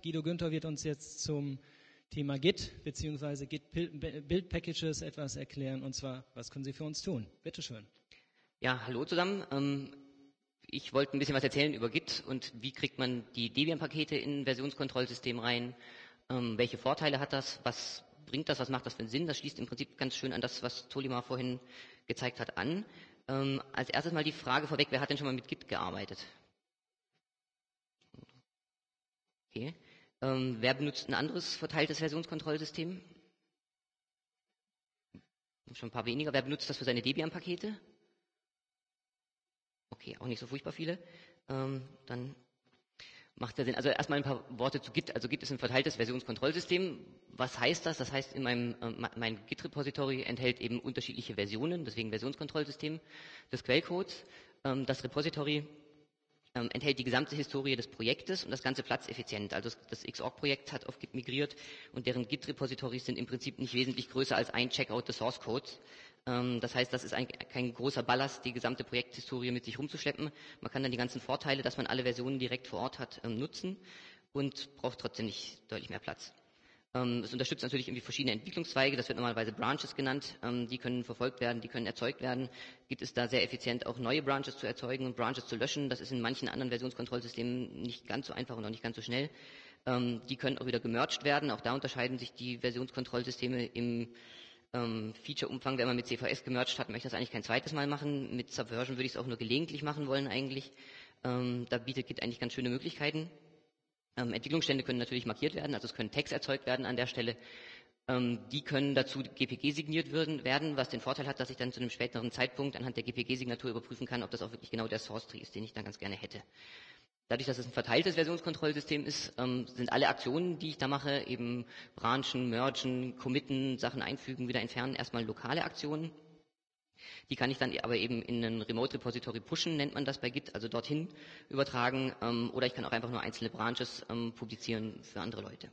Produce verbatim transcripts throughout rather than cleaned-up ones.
Guido Günther wird uns jetzt zum Thema Git bzw. Git Build Packages etwas erklären, und zwar, was können Sie für uns tun? Bitte schön. Ja, hallo zusammen. Ähm, ich wollte ein bisschen was erzählen über Git und wie kriegt man die Debian-Pakete in ein Versionskontrollsystem rein. Ähm, welche Vorteile hat das? Was bringt das? Was macht das für einen Sinn? Das schließt im Prinzip ganz schön an das, was Tolima vorhin gezeigt hat, an. Ähm, als erstes mal die Frage vorweg, wer hat denn schon mal mit Git gearbeitet? Okay. Ähm, wer benutzt ein anderes verteiltes Versionskontrollsystem? Schon ein paar weniger. Wer benutzt das für seine Debian-Pakete? Okay, auch nicht so furchtbar viele. Ähm, dann macht der Sinn. Also erstmal ein paar Worte zu Git. Also Git ist ein verteiltes Versionskontrollsystem. Was heißt das? Das heißt, in meinem äh, mein Git-Repository enthält eben unterschiedliche Versionen, deswegen Versionskontrollsystem des Quellcodes. Ähm, das Repository ähm, enthält die gesamte Historie des Projektes und das Ganze platzeffizient. Also das, das Xorg-Projekt hat auf Git migriert und deren Git-Repositories sind im Prinzip nicht wesentlich größer als ein Checkout des Source-Codes. Ähm, das heißt, das ist ein, kein großer Ballast, die gesamte Projekthistorie mit sich rumzuschleppen. Man kann dann die ganzen Vorteile, dass man alle Versionen direkt vor Ort hat, ähm, nutzen und braucht trotzdem nicht deutlich mehr Platz. Ähm, es unterstützt natürlich irgendwie verschiedene Entwicklungszweige, das wird normalerweise Branches genannt, ähm, die können verfolgt werden, die können erzeugt werden. Gibt es da sehr effizient auch neue Branches zu erzeugen und Branches zu löschen. Das ist in manchen anderen Versionskontrollsystemen nicht ganz so einfach und auch nicht ganz so schnell. Ähm, die können auch wieder gemerged werden, auch da unterscheiden sich die Versionskontrollsysteme im ähm, Feature-Umfang. Wenn man mit C V S gemerged hat, möchte ich das eigentlich kein zweites Mal machen. Mit Subversion würde ich es auch nur gelegentlich machen wollen eigentlich. Ähm, da bietet Git eigentlich ganz schöne Möglichkeiten. Ähm, Entwicklungsstände können natürlich markiert werden, also es können Tags erzeugt werden an der Stelle. Ähm, die können dazu G P G signiert werden, was den Vorteil hat, dass ich dann zu einem späteren Zeitpunkt anhand der G P G-Signatur überprüfen kann, ob das auch wirklich genau der Source-Tree ist, den ich dann ganz gerne hätte. Dadurch, dass es ein verteiltes Versionskontrollsystem ist, ähm, sind alle Aktionen, die ich da mache, eben Branchen, Mergen, Committen, Sachen einfügen, wieder entfernen, erstmal lokale Aktionen. Die kann ich dann aber eben in ein Remote-Repository pushen, nennt man das bei Git, also dorthin übertragen. Ähm, oder ich kann auch einfach nur einzelne Branches ähm, publizieren für andere Leute.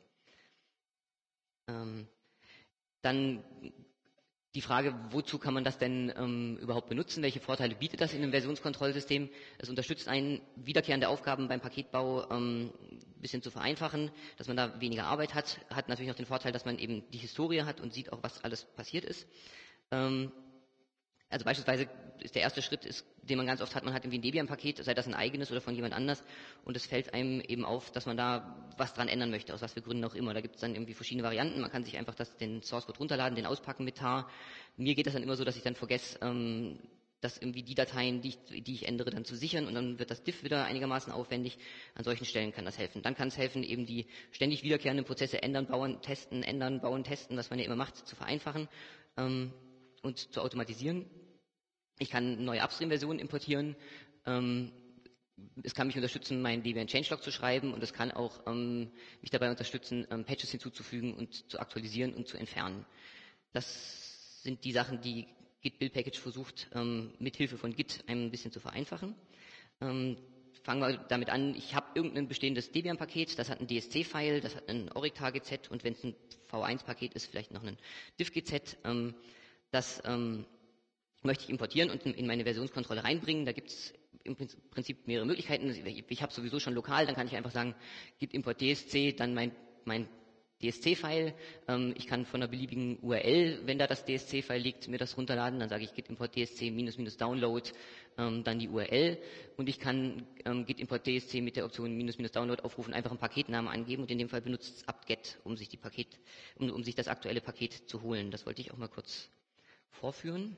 Ähm, dann die Frage, wozu kann man das denn ähm, überhaupt benutzen? Welche Vorteile bietet das in einem Versionskontrollsystem? Es unterstützt einen, wiederkehrende Aufgaben beim Paketbau ähm, ein bisschen zu vereinfachen, dass man da weniger Arbeit hat. Hat natürlich auch den Vorteil, dass man eben die Historie hat und sieht auch, was alles passiert ist. Ähm, Also beispielsweise ist der erste Schritt, ist, den man ganz oft hat, man hat irgendwie ein Debian-Paket, sei das ein eigenes oder von jemand anders, und es fällt einem eben auf, dass man da was dran ändern möchte, aus was für Gründen auch immer. Da gibt es dann irgendwie verschiedene Varianten. Man kann sich einfach das, den Source-Code runterladen, den auspacken mit tar. Mir geht das dann immer so, dass ich dann vergesse, ähm, dass irgendwie die Dateien, die ich, die ich ändere, dann zu sichern, und dann wird das Diff wieder einigermaßen aufwendig. An solchen Stellen kann das helfen. Dann kann es helfen, eben die ständig wiederkehrenden Prozesse ändern, bauen, testen, ändern, bauen, testen, was man ja immer macht, zu vereinfachen ähm, und zu automatisieren. Ich kann neue Upstream-Versionen importieren. Ähm, es kann mich unterstützen, meinen Debian Changelog zu schreiben, und es kann auch ähm, mich dabei unterstützen, ähm, Patches hinzuzufügen und zu aktualisieren und zu entfernen. Das sind die Sachen, die Git Build Package versucht, ähm, mithilfe von Git ein bisschen zu vereinfachen. Ähm, fangen wir damit an, ich habe irgendein bestehendes Debian-Paket, das hat ein D S C-File, das hat ein ORIC-Tar-G Z, und wenn es ein V eins Paket ist, vielleicht noch ein Diff-G Z. Ähm, das ähm, möchte ich importieren und in meine Versionskontrolle reinbringen. Da gibt es im Prinzip mehrere Möglichkeiten. Ich, ich habe sowieso schon lokal, dann kann ich einfach sagen, git import D S C, dann mein, mein D S C-File. Ähm, ich kann von einer beliebigen U R L, wenn da das D S C-File liegt, mir das runterladen. Dann sage ich git import D S C minus minus download, ähm, dann die U R L. Und ich kann ähm, git import D S C mit der Option minus minus download aufrufen, einfach einen Paketnamen angeben, und in dem Fall benutzt es apt-get, um sich die Paket, um, um sich das aktuelle Paket zu holen. Das wollte ich auch mal kurz vorführen.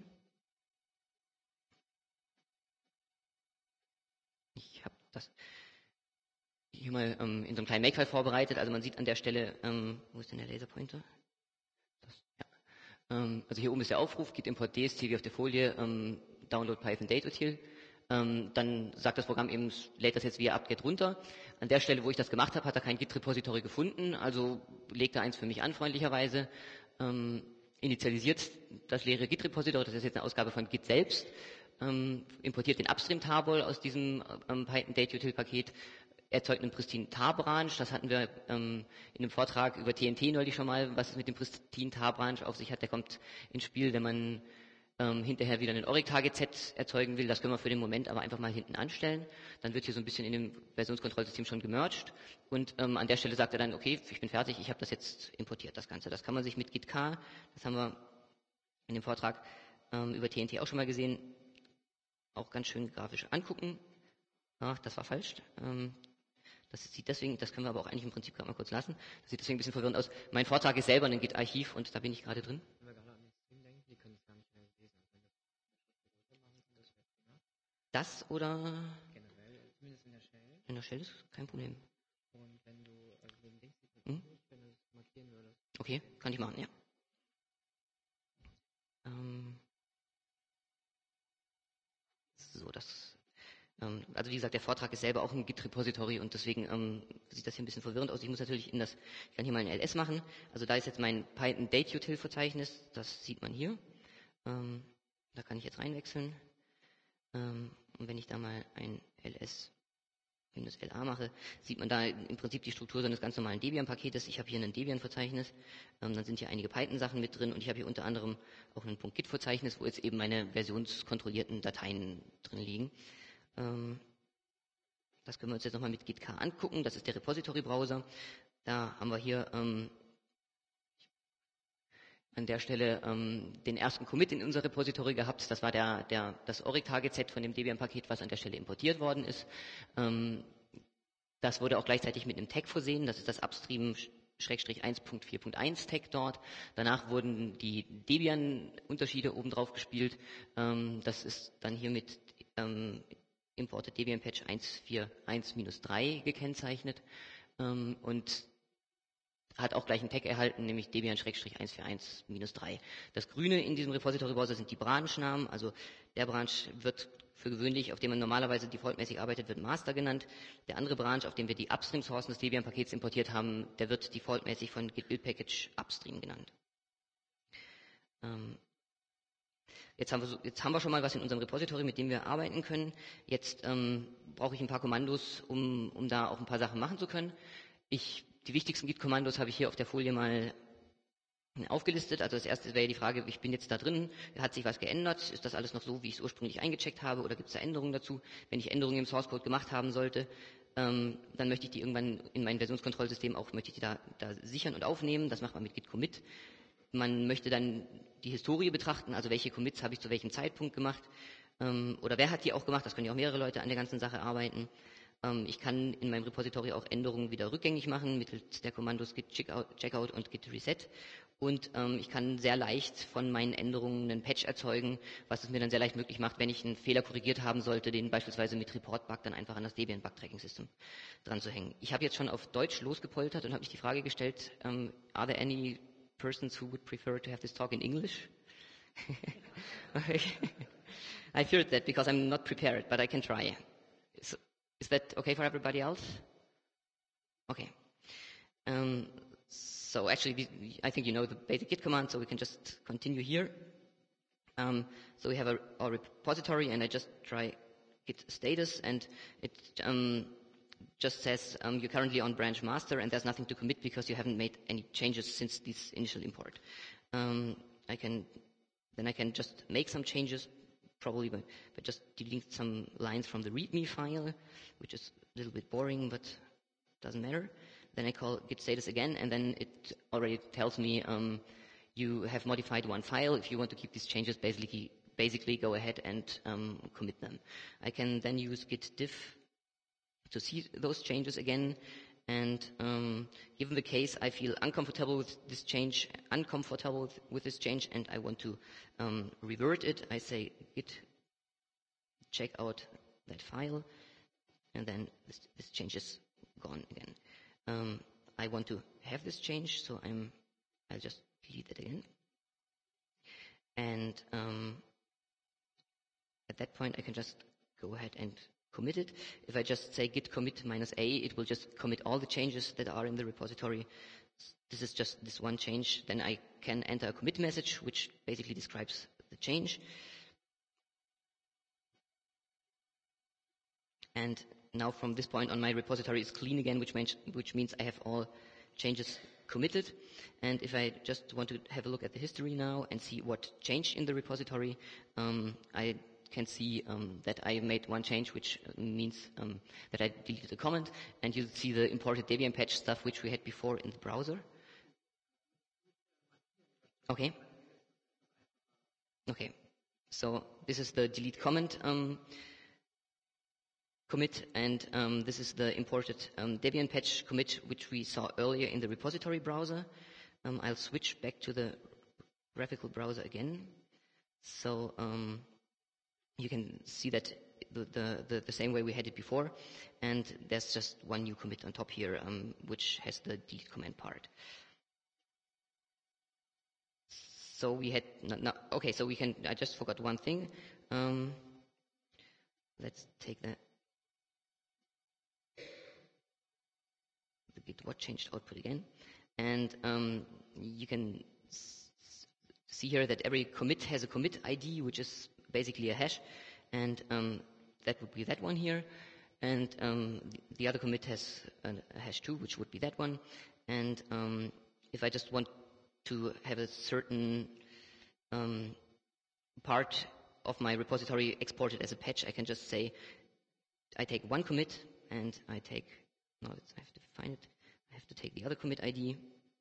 Ich habe das hier mal ähm, in so einem kleinen Makefile vorbereitet. Also man sieht an der Stelle, ähm, wo ist denn der Laserpointer? Das, ja. ähm, also hier oben ist der Aufruf, git import D S C wie auf der Folie, ähm, download Python Datautil. Ähm, dann sagt das Programm eben, lädt das jetzt via apt-get runter. An der Stelle, wo ich das gemacht habe, hat er kein Git-Repository gefunden, also legt er eins für mich an, freundlicherweise. Ähm, initialisiert das leere Git-Repository, das ist jetzt eine Ausgabe von Git selbst. Ähm, importiert den Upstream-Tarball aus diesem ähm, Python Datautil-Paket, erzeugt einen pristinen Tar-Branch. Das hatten wir ähm, in einem Vortrag über T N T neulich schon mal, was es mit dem pristinen Tar-Branch auf sich hat. Der kommt ins Spiel, wenn man ähm, hinterher wieder einen Oric-Target-Set erzeugen will, das können wir für den Moment aber einfach mal hinten anstellen. Dann wird hier so ein bisschen in dem Versionskontrollsystem schon gemerged und ähm, an der Stelle sagt er dann, okay, ich bin fertig, ich habe das jetzt importiert, das Ganze. Das kann man sich mit Git K, das haben wir in dem Vortrag ähm, über T N T auch schon mal gesehen, auch ganz schön grafisch angucken. Ach, das war falsch. Ähm, das sieht deswegen, das können wir aber auch eigentlich im Prinzip gerade mal kurz lassen. Das sieht deswegen ein bisschen verwirrend aus. Mein Vortrag ist selber ein Git-Archiv und da bin ich gerade drin. Das oder? Generell, zumindest in der Shell. In der Shell ist kein Problem. Und wenn du also den Dings hm? wenn du es markieren würdest. Okay, kann ich machen, ja. Ähm, so, das. Ähm, also wie gesagt, der Vortrag ist selber auch ein Git-Repository und deswegen ähm, sieht das hier ein bisschen verwirrend aus. Ich muss natürlich in das, ich kann hier mal ein L S machen. Also da ist jetzt mein Python Date-Util-Verzeichnis, das sieht man hier. Ähm, da kann ich jetzt reinwechseln. Ähm, und wenn ich da mal ein L S minus L A mache, sieht man da im Prinzip die Struktur seines ganz normalen Debian-Paketes. Ich habe hier ein Debian-Verzeichnis, ähm, dann sind hier einige Python-Sachen mit drin und ich habe hier unter anderem auch ein .git-Verzeichnis, wo jetzt eben meine versionskontrollierten Dateien drin liegen. Ähm, das können wir uns jetzt nochmal mit Git K angucken. Das ist der Repository-Browser. Da haben wir hier ähm, an der Stelle ähm, den ersten Commit in unser Repository gehabt. Das war der, der, das Oric-Target-Set von dem Debian-Paket, was an der Stelle importiert worden ist. Ähm, das wurde auch gleichzeitig mit einem Tag versehen. Das ist das Upstream eins Punkt vier Punkt eins Tag dort. Danach wurden die Debian-Unterschiede oben drauf gespielt. Ähm, das ist dann hier mit ähm, Imported Debian Patch eins Punkt vier Punkt eins Bindestrich drei gekennzeichnet. Ähm, und hat auch gleich einen Tag erhalten, nämlich Debian eins Punkt vier Punkt eins Bindestrich drei. Das Grüne in diesem Repository-Browser sind die Branchnamen, also der Branch wird für gewöhnlich, auf dem man normalerweise defaultmäßig arbeitet, wird Master genannt. Der andere Branch, auf dem wir die Upstream-Sourcen des Debian-Pakets importiert haben, der wird defaultmäßig von Git Build Package Upstream genannt. Ähm Jetzt haben, wir so, jetzt haben wir schon mal was in unserem Repository, mit dem wir arbeiten können. Jetzt ähm, brauche ich ein paar Kommandos, um, um da auch ein paar Sachen machen zu können. Ich Die wichtigsten Git-Kommandos habe ich hier auf der Folie mal aufgelistet. Also das erste wäre ja die Frage, ich bin jetzt da drin, hat sich was geändert? Ist das alles noch so, wie ich es ursprünglich eingecheckt habe oder gibt es da Änderungen dazu? Wenn ich Änderungen im Source Code gemacht haben sollte, ähm, dann möchte ich die irgendwann in mein Versionskontrollsystem auch, möchte ich die da, da sichern und aufnehmen. Das macht man mit Git Commit. Man möchte dann die Historie betrachten, also welche Commits habe ich zu welchem Zeitpunkt gemacht ähm, oder wer hat die auch gemacht, das können ja auch mehrere Leute an der ganzen Sache arbeiten. Ich kann in meinem Repository auch Änderungen wieder rückgängig machen mittels der Kommandos git checkout und git reset. Und ähm, ich kann sehr leicht von meinen Änderungen einen Patch erzeugen, was es mir dann sehr leicht möglich macht, wenn ich einen Fehler korrigiert haben sollte, den beispielsweise mit Report-Bug dann einfach an das Debian Bug Tracking System dran zu hängen. Ich habe jetzt schon auf Deutsch losgepoltert und habe mich die Frage gestellt, um, are there any persons who would prefer to have this talk in English? I feared that because I'm not prepared, but I can try. So, is that okay for everybody else? Okay. Um, so actually, I think you know the basic Git command, so we can just continue here. Um, so we have a, our repository, and I just try git status, and it um, just says um, you're currently on branch master, and there's nothing to commit because you haven't made any changes since this initial import. Um, I can then I can just make some changes, probably by, by just deleting some lines from the README file, which is a little bit boring, but doesn't matter. Then I call git status again, and then it already tells me um, you have modified one file. If you want to keep these changes, basically, basically go ahead and um, commit them. I can then use git diff to see those changes again. And um, given the case, I feel uncomfortable with this change, uncomfortable with, with this change, and I want to um, revert it. I say git check out that file, and then this, this change is gone again. Um, I want to have this change, so I'm, I'll just delete it again. And um, at that point, I can just go ahead and commit it. If I just say git commit minus a, it will just commit all the changes that are in the repository. This is just this one change. Then I can enter a commit message, which basically describes the change. And now from this point on, my repository is clean again, which means, which means I have all changes committed. And if I just want to have a look at the history now and see what changed in the repository, um, I can see um, that I made one change, which means um, that I deleted a comment, and you see the imported Debian patch stuff which we had before in the browser. Okay. Okay. So this is the delete comment um, commit, and um, this is the imported um, Debian patch commit, which we saw earlier in the repository browser. Um, I'll switch back to the graphical browser again. So um, you can see that the, the, the, the same way we had it before, and there's just one new commit on top here, um, which has the delete command part. So we had, no, no, okay, so we can, I just forgot one thing. Um, let's take the, the git what changed output again. And um, you can s see here that every commit has a commit I D, which is basically a hash. And um, that would be that one here. And um, the other commit has a, a hash too, which would be that one. And um, if I just want to have a certain um, part of my repository exported as a patch, I can just say I take one commit and I take, no, I have to find it, I have to take the other commit I D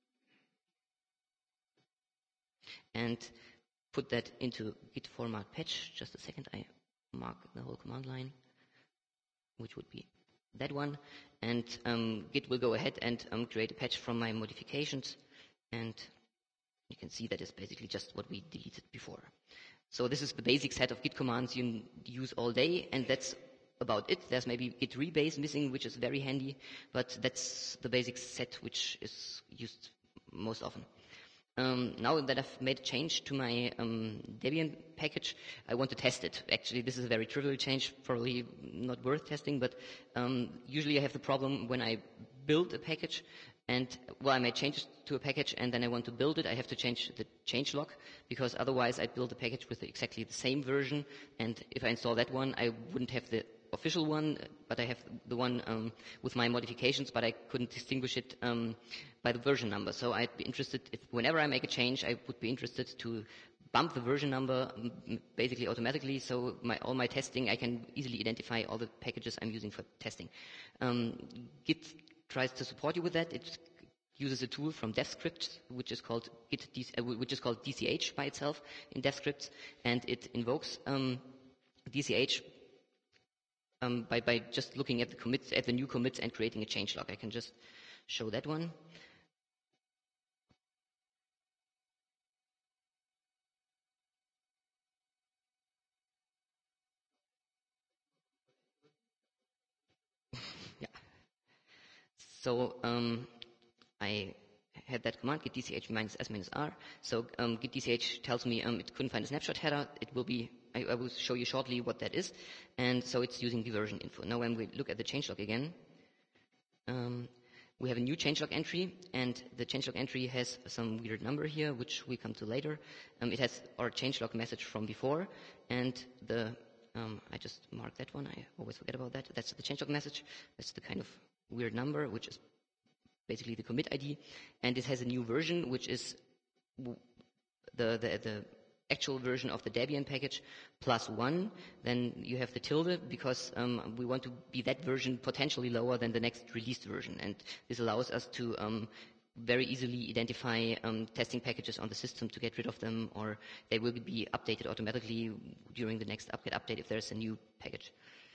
and put that into git format patch. Just a second, I mark the whole command line, which would be that one, and um, Git will go ahead and um, create a patch from my modifications, and you can see that is basically just what we deleted before. So this is the basic set of Git commands you use all day, and that's about it. There's maybe Git rebase missing, which is very handy, but that's the basic set which is used most often. Um, now that I've made a change to my um, Debian package, I want to test it. Actually, this is a very trivial change, probably not worth testing, but um, usually I have the problem when I build a package and, well, I made changes to a package and then I want to build it, I have to change the changelog, because otherwise I'd build a package with exactly the same version, and if I install that one, I wouldn't have the official one, but I have the one um, with my modifications, but I couldn't distinguish it um, by the version number. So I'd be interested, if whenever I make a change, I would be interested to bump the version number basically automatically, so my, all my testing, I can easily identify all the packages I'm using for testing. Um, Git tries to support you with that. It uses a tool from DevScript, which is called Git, uh, which is called D C H by itself in DevScript, and it invokes um, D C H Um, by, by just looking at the commits, at the new commits and creating a changelog. I can just show that one. Yeah. So um, I had that command, git dch minus s minus r. So um, git dch tells me um, it couldn't find a snapshot header. It will be, I, I will show you shortly what that is. And so it's using the version info. Now when we look at the changelog again, um, we have a new changelog entry, and the changelog entry has some weird number here, which we come to later. Um, it has our changelog message from before, and the, um, I just marked that one, I always forget about that. That's the changelog message. That's the kind of weird number, which is basically the commit I D, and it has a new version, which is the, the, the actual version of the Debian package plus one. Then you have the tilde, because um, we want to be that version potentially lower than the next released version, and this allows us to um, very easily identify um, testing packages on the system to get rid of them, or they will be updated automatically during the next upgrade update if there's a new package.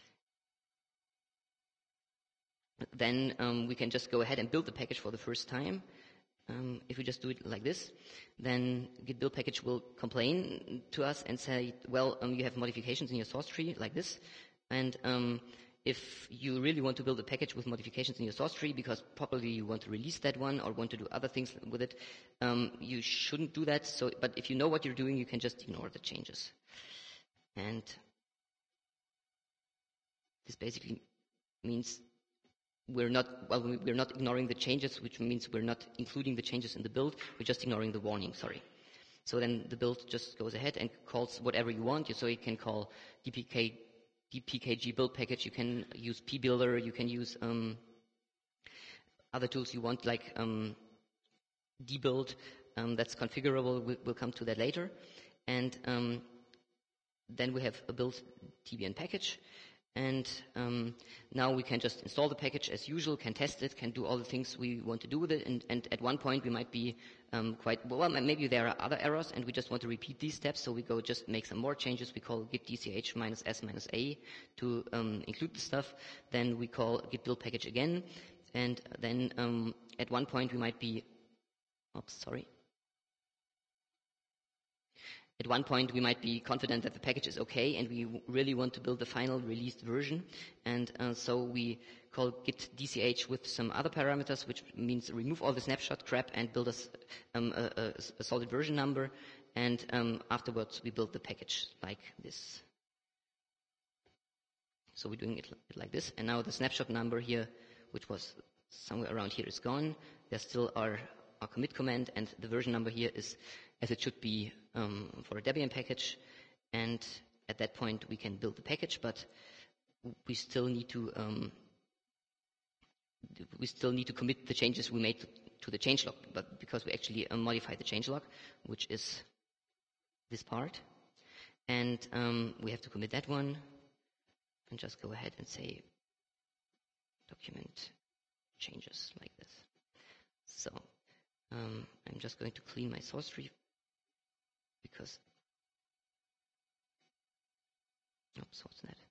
Then um, we can just go ahead and build the package for the first time. Um, if we just do it like this, then git build package will complain to us and say, well, um, you have modifications in your source tree like this, and um, if you really want to build a package with modifications in your source tree because probably you want to release that one or want to do other things with it, um, you shouldn't do that. So, but if you know what you're doing, you can just ignore the changes. And this basically means we're not, well, we're not ignoring the changes, which means we're not including the changes in the build, we're just ignoring the warning, sorry. So then the build just goes ahead and calls whatever you want. So you can call D P K, D P K G build package, you can use pbuilder, you can use um, other tools you want, like um, dbuild um, that's configurable. We'll, we'll come to that later. And um, then we have a build Debian package. And um, now we can just install the package as usual, can test it, can do all the things we want to do with it. And, and at one point we might be um, quite, well, maybe there are other errors and we just want to repeat these steps. So we go just make some more changes. We call git dch minus s minus a to um, include the stuff. Then we call git build package again. And then um, at one point we might be, oops, sorry. At one point, we might be confident that the package is okay, and we w- really want to build the final released version. And uh, so we call git dch with some other parameters, which means remove all the snapshot crap and build us um, a, a, a solid version number. And um, afterwards, we build the package like this. So we're doing it like this. And now the snapshot number here, which was somewhere around here, is gone. There's still our, our commit command, and the version number here is as it should be um, for a Debian package. And at that point, we can build the package, but we still need to um, we still need to commit the changes we made to, to the changelog, but because we actually uh, modified the changelog, which is this part, and um, we have to commit that one, and just go ahead and say document changes like this. So um, I'm just going to clean my source tree because oops, what's that?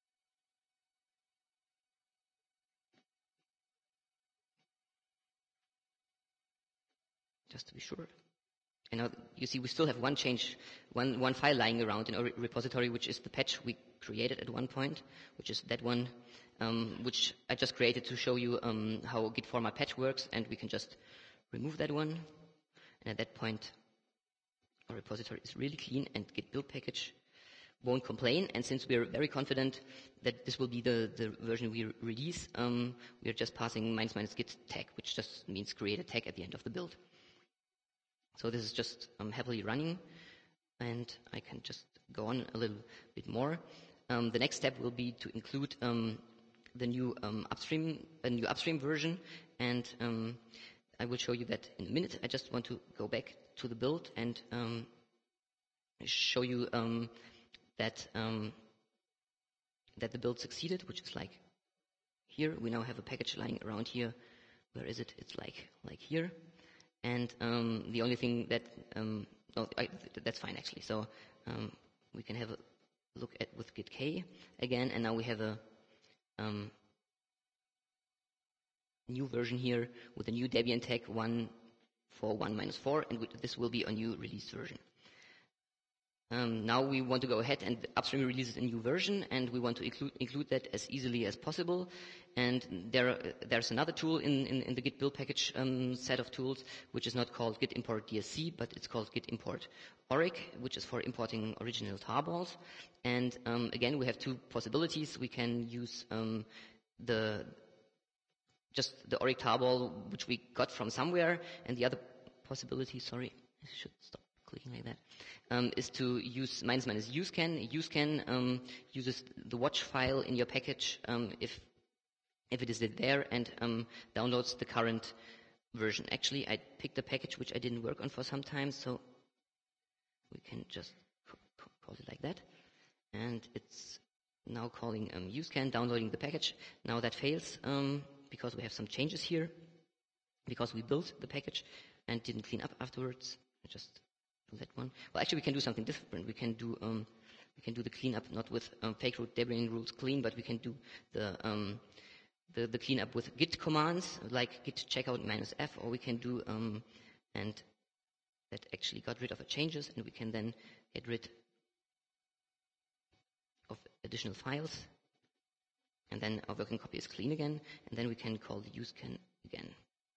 Just to be sure. And now you see we still have one change, one, one file lying around in our repository, which is the patch we created at one point, which is that one, um, which I just created to show you um, how git format patch works, and we can just remove that one. And at that point, our repository is really clean, and git build package won't complain. And since we're very confident that this will be the, the version we re- release, um, we are just passing minus minus git tag, which just means create a tag at the end of the build. So this is just um, happily running, and I can just go on a little bit more. Um, the next step will be to include um, the new um, upstream, a new upstream version, and um, I will show you that in a minute. I just want to go back to the build and um, show you um, that um, that the build succeeded, which is like here. We now have a package lying around here. Where is it? It's like like here. And um, the only thing that, um, oh, I, th- that's fine actually. So um, we can have a look at with git k again, and now we have a um, new version here with a new Debian tag one for one minus four, and w- this will be a new released version. Um, now we want to go ahead and upstream releases a new version, and we want to include, include that as easily as possible. And there, uh, there's another tool in, in, in the git build package um, set of tools, which is not called git import D S C, but it's called git import oric, which is for importing original tarballs. And um, again, we have two possibilities. We can use um, the just the oric tarball, which we got from somewhere, and the other possibility, sorry, I should stop clicking like that, um, is to use minus minus uscan. Uscan um, uses the watch file in your package um, if if it is there, and um, downloads the current version. Actually, I picked a package which I didn't work on for some time, so we can just co- co- call it like that. And it's now calling um, uscan, downloading the package. Now that fails um, because we have some changes here, because we built the package and didn't clean up afterwards. I just do that one. Well, actually, we can do something different. We can do um, we can do the cleanup not with um, fake root Debian rules clean, but we can do the um, the, the cleanup with git commands like git checkout minus f, or we can do um, and that actually got rid of the changes, and we can then get rid of additional files, and then our working copy is clean again, and then we can call the uscan again.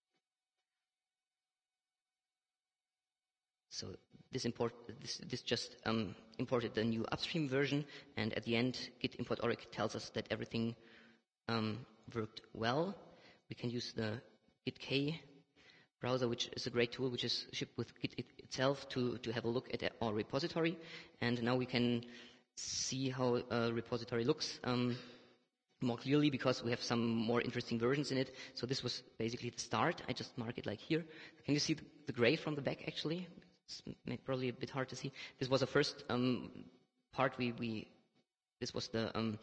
So this import this, this just um, imported the new upstream version, and at the end, git import oric tells us that everything um, worked well. We can use the git k browser, which is a great tool, which is shipped with Git it itself to, to have a look at our repository. And now we can see how a repository looks um, more clearly because we have some more interesting versions in it. So this was basically the start. I just mark it like here. Can you see the, the gray from the back actually? It's probably a bit hard to see. This was the first um, part we, we, this was the, um,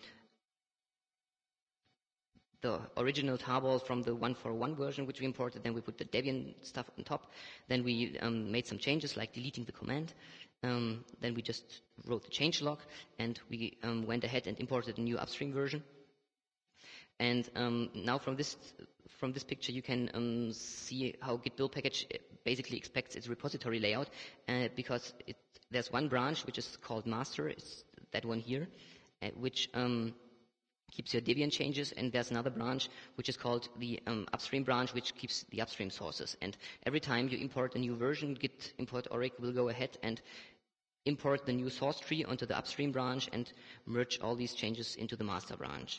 the original tarball from the one for one version which we imported. Then we put the Debian stuff on top. Then we um, made some changes like deleting the command. Um, then we just wrote the changelog and we um, went ahead and imported a new upstream version. And um, now from this from this picture, you can um, see how Git build package basically expects its repository layout, uh, because it, there's one branch which is called master, it's that one here, uh, which um, keeps your Debian changes, and there's another branch which is called the um, upstream branch, which keeps the upstream sources. And every time you import a new version, Git import Oric will go ahead and import the new source tree onto the upstream branch and merge all these changes into the master branch.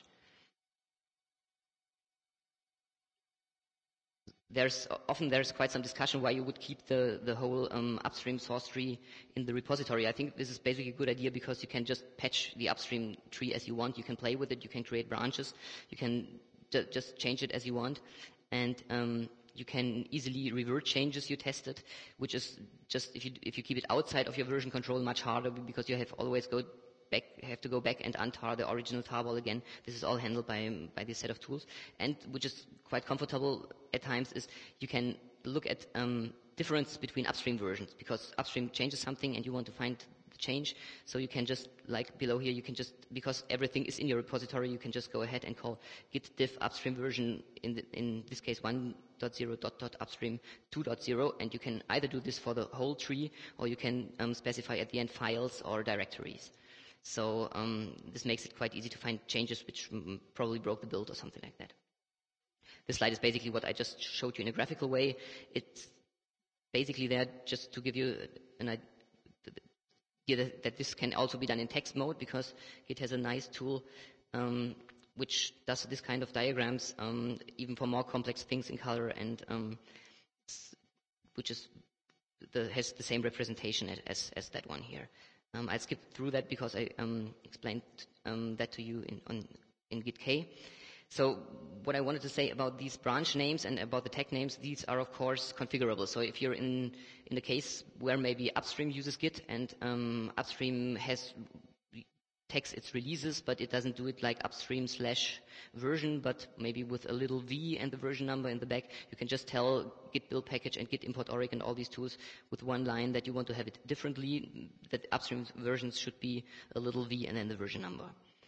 There's often there's quite some discussion why you would keep the, the whole um, upstream source tree in the repository. I think this is basically a good idea because you can just patch the upstream tree as you want. You can play with it. You can create branches. You can ju- just change it as you want. And um, you can easily revert changes you tested, which is just, if you, if you keep it outside of your version control, much harder because you have always go back, have to go back and untar the original tarball again. This is all handled by, by this set of tools. And which is quite comfortable at times is you can look at um, difference between upstream versions because upstream changes something and you want to find the change. So you can just, like below here, you can just, because everything is in your repository, you can just go ahead and call git diff upstream version, in, the, in this case one point zero dot dot upstream two point zero, and you can either do this for the whole tree or you can um, specify at the end files or directories. So um, this makes it quite easy to find changes which mm, probably broke the build or something like that. This slide is basically what I just showed you in a graphical way. It's basically there just to give you an idea that, that this can also be done in text mode because it has a nice tool um, which does this kind of diagrams, um, even for more complex things in color, and um, which is the, has the same representation as, as that one here. Um, I'll skip through that because I um, explained um, that to you in, on, in GitK. So what I wanted to say about these branch names and about the tag names, these are of course configurable. So if you're in, in the case where maybe upstream uses Git and um, upstream has tags its releases, but it doesn't do it like upstream slash version, but maybe with a little v and the version number in the back, you can just tell git build package and git import Oric and all these tools with one line that you want to have it differently, that upstream versions should be a little v and then the version number.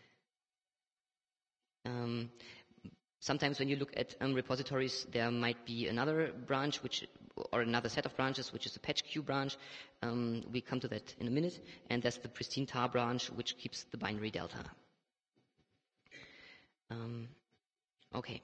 Um, sometimes when you look at um, repositories, there might be another branch which, or another set of branches, which is a patch queue branch. Um, we come to that in a minute. And there's the pristine tar branch, which keeps the binary delta. Um, okay.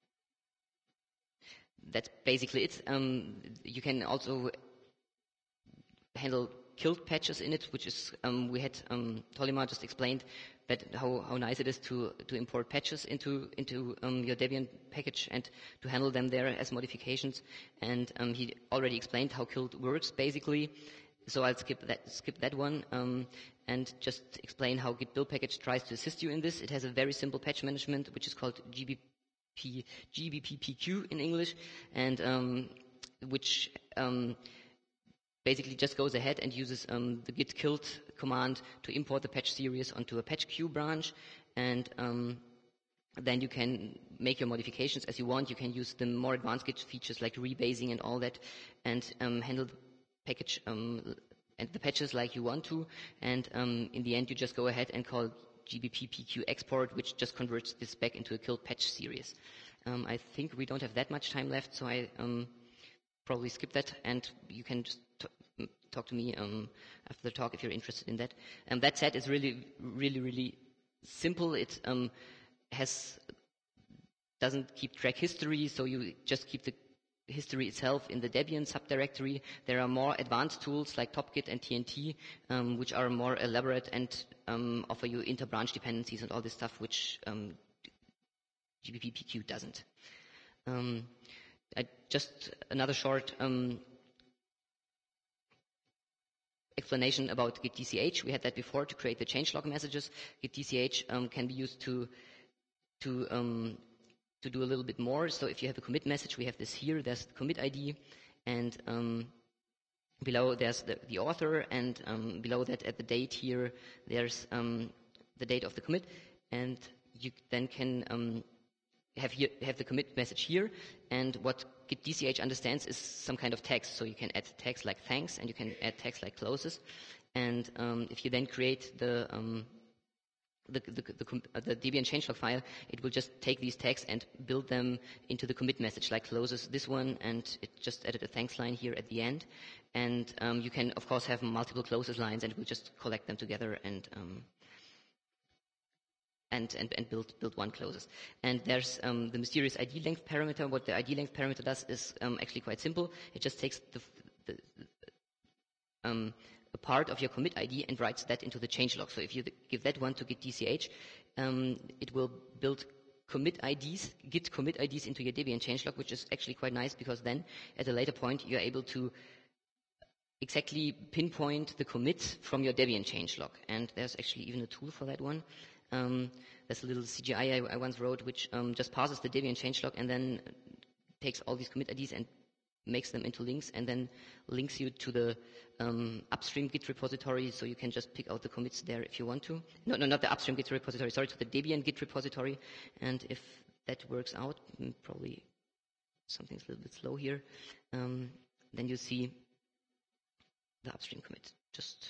That's basically it. Um, you can also handle killed patches in it, which is, um, we had, um, Tolima just explained that how, how nice it is to, to import patches into, into um, your Debian package and to handle them there as modifications. And um, he already explained how killed works, basically. So I'll skip that, skip that one um, and just explain how git build package tries to assist you in this. It has a very simple patch management, which is called G B P, G B P P Q in English, and um, which um, basically just goes ahead and uses um, the git killed command to import the patch series onto a patch queue branch, and um, then you can make your modifications as you want. You can use the more advanced Git features like rebasing and all that, and um, handle the package um, and the patches like you want to. And um, in the end, you just go ahead and call G B P P Q export, which just converts this back into a killed patch series. Um, I think we don't have that much time left, so I um, probably skip that, and you can just t- talk to me um, after the talk if you're interested in that. And that said, it's really, really, really simple. It um, has doesn't keep track history, so you just keep the history itself in the Debian subdirectory. There are more advanced tools like TopGit and T N T, um, which are more elaborate and um, offer you inter-branch dependencies and all this stuff, which um, G B P P Q doesn't. Um, I, just another short um, explanation about git D C H. We had that before to create the changelog messages. Git D C H um, can be used to to um, to do a little bit more. So if you have a commit message, we have this here. There's the commit I D, and um, below there's the, the author, and um, below that at the date here, there's um, the date of the commit, and you then can um, have here have the commit message here. And what Git D C H understands is some kind of text. So you can add text like thanks, and you can add text like closes. And um, if you then create the um, The, the, the, the Debian changelog file, it will just take these tags and build them into the commit message, like closes this one, and it just added a thanks line here at the end. And um, you can, of course, have multiple closes lines, and it will just collect them together and um, and, and, and build, build one closes. And there's um, the mysterious I D length parameter. What the I D length parameter does is um, actually quite simple. It just takes the, the, the um, a part of your commit I D and writes that into the changelog. So if you give that one to Git D C H, um, it will build commit I Ds, Git commit I Ds into your Debian changelog, which is actually quite nice, because then at a later point you're able to exactly pinpoint the commit from your Debian changelog. And there's actually even a tool for that one. Um, there's a little C G I I, I once wrote, which um, just parses the Debian changelog and then takes all these commit I Ds and makes them into links, and then links you to the um, upstream Git repository, so you can just pick out the commits there if you want to. No, no, not the upstream Git repository, sorry, to the Debian Git repository. And if that works out, probably something's a little bit slow here, um, then you see the upstream commit. Just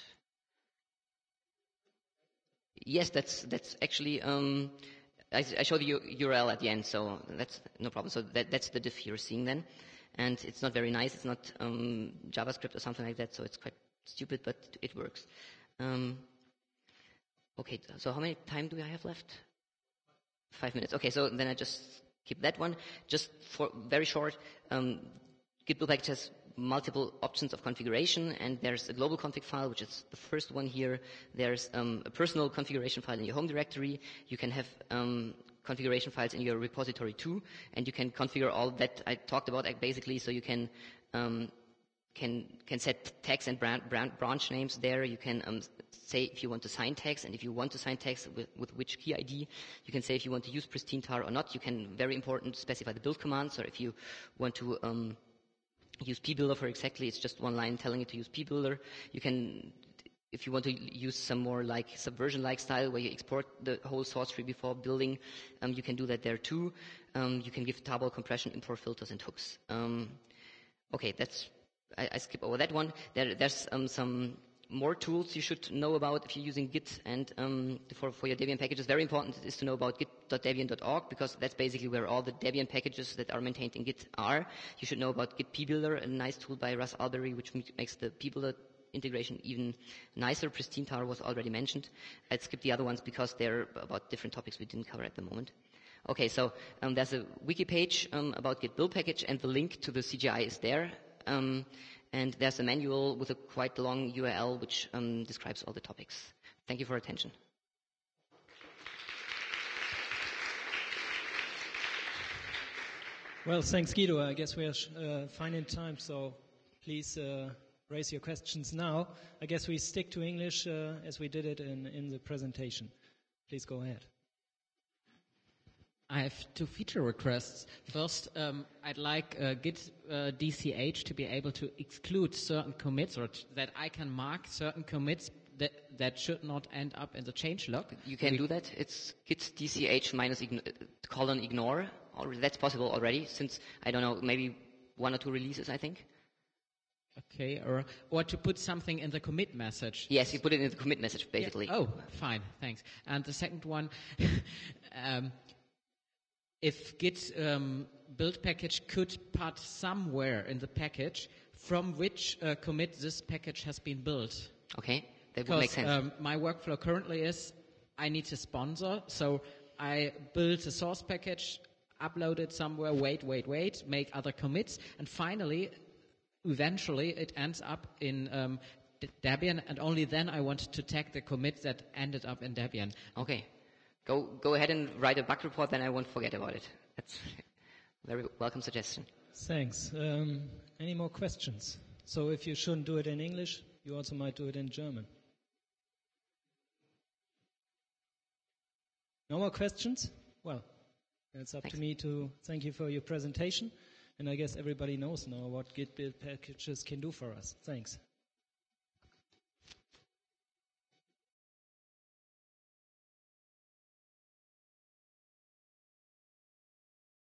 yes, that's that's actually um, I, I show the U R L at the end, so that's no problem. So that, that's the diff you're seeing then. And it's not very nice. It's not um, JavaScript or something like that, so it's quite stupid, but it works. Um, okay, so how many time do I have left? Five minutes. Okay, so then I just keep that one. Just for very short, um, Git build package has multiple options of configuration, and there's a global config file, which is the first one here. There's um, a personal configuration file in your home directory. You can have um, configuration files in your repository too, and you can configure all that I talked about basically. So you can um, can can set tags and brand, brand, branch names there. You can um, say if you want to sign tags, and if you want to sign tags with, with which key I D. You can say if you want to use pristine tar or not. You can, very important, specify the build commands, or if you want to um, use pbuilder for exactly, it's just one line telling you to use pbuilder. You can, if you want to use some more like Subversion-like style where you export the whole source tree before building, um, you can do that there too. Um, you can give tarball compression, import filters, and hooks. Um, okay, that's, I, I skip over that one. There, there's um, some more tools you should know about if you're using Git and um, for, for your Debian packages. Very important is to know about git dot debian dot org, because that's basically where all the Debian packages that are maintained in Git are. You should know about Git pbuilder, a nice tool by Russ Albery, which makes the pbuilder integration even nicer. Pristine tar was already mentioned. I'd skip the other ones because they're about different topics we didn't cover at the moment. Okay, so um, there's a wiki page um, about Git build package, and the link to the C G I is there. Um, and there's a manual with a quite long U R L which um, describes all the topics. Thank you for your attention. Well, thanks, Guido. I guess we are uh, fine in time, so please uh, raise your questions now. I guess we stick to English uh, as we did it in, in the presentation. Please go ahead. I have two feature requests. First, um, I'd like uh, Git uh, D C H to be able to exclude certain commits, or t- that I can mark certain commits that, that should not end up in the changelog. You can we do that. It's Git D C H minus ign- colon ignore. Already, that's possible already, since, I don't know, maybe one or two releases, I think. Okay, or or to put something in the commit message. Yes, you put it in the commit message, basically. Yeah. Oh, fine, thanks. And the second one, um, if Git um, build package could put somewhere in the package from which uh, commit this package has been built. Okay, that because, would make sense. Um, my workflow currently is I need a sponsor, so I build a source package, upload it somewhere, wait, wait, wait, make other commits, and finally, eventually, it ends up in um, Debian, and only then I want to tag the commit that ended up in Debian. Okay. Go go ahead and write a bug report, then I won't forget about it. That's a very welcome suggestion. Thanks. Um, any more questions? So if you shouldn't do it in English, you also might do it in German. No more questions? Well, It's up Thanks. to me to thank you for your presentation, and I guess everybody knows now what Git build packages can do for us. Thanks.